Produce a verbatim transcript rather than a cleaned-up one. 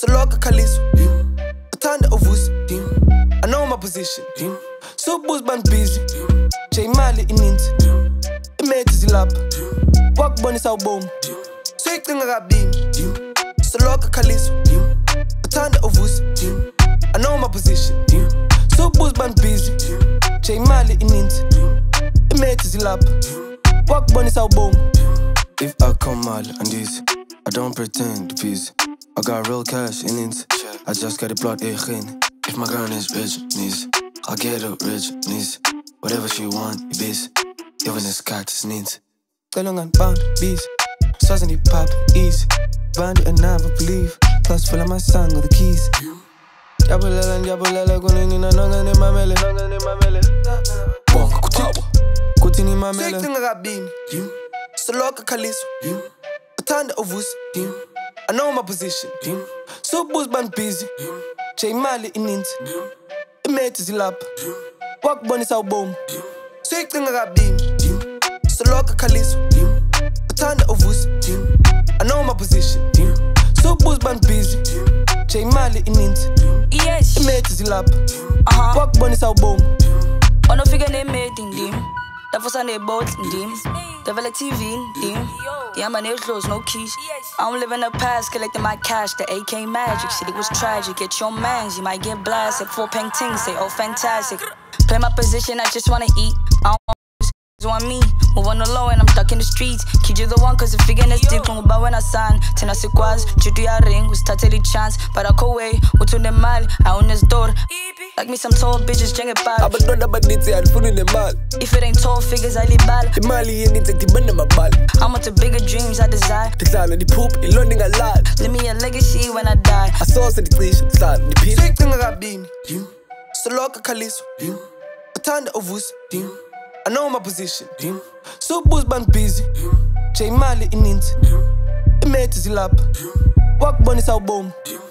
Soloka Kaliso, Atanda Ovus, I know my position. So booze band busy, J Mali in int, Imate Zilap, Walk Bonnie Sao Boom, Sweet thing I got beam, Soloka Kaliso, Atanda Ovus, I know my position. So booze band busy, J Mali in int, Imate Zilap, Walk Bonnie Sao Boom. If I come out and this, I don't pretend to please. I got real cash in it. I just got the blood in. If my girl is rich, niece, I'll get her rich, niece. Whatever she want, bitch. Even the cat is neat. Telling on bound bees, sauce in the pop easy. Bound and never believe. Plus full of my song with the keys. Yabulela and Yabulela, going in and on in my melon. Cutting in my melon. Same thing I got beam. Soloka Kaliso, Atanda Ovus, I know my position. So booze band busy, J Mali in int, Imate Zilap, Walk Bonnie Sao Boom. Same thing I got beam. Soloka Kaliso, Atanda Ovus, I know my position. So booze band busy, J Mali in int, Imate Zilap, Walk Bonnie Sao Boom. On a figure name made in dim. Dat was aan de boot in dim. Dat wil ik T V in dim. Yeah, my nails closed, no keys. I'm living the past, collecting my cash. The A K magic, shit, it was tragic. Get your mans, you might get blasted. Four paintings, say, oh, fantastic. Play my position, I just wanna eat. I don't want on me. Move on the low and I'm stuck in the streets. Kid you the one cause the figure is deep. Kung ba when I sign. Tina se quaz, chutu ya ring. Was tateli chance. Para ko way, utu ne mal. Aun es door. Like me some tall bitches, jeng it bal. Aba dona ba nitsi alfunu ne mal. If it ain't tall figures, I live bal. The mali ye nitsi ti bana mabal. I'm with the bigger dreams I desire. The clown and the poop, it learning a lot. Leave me a legacy when I die. I saw us in the cliché, start the peel. Same thing I got beam. Soloka Kaliso, Atanda Ovus, I know my position. So booze band busy, J Mali in int, Imate Zilap, Walk Bonnie Sao Boom.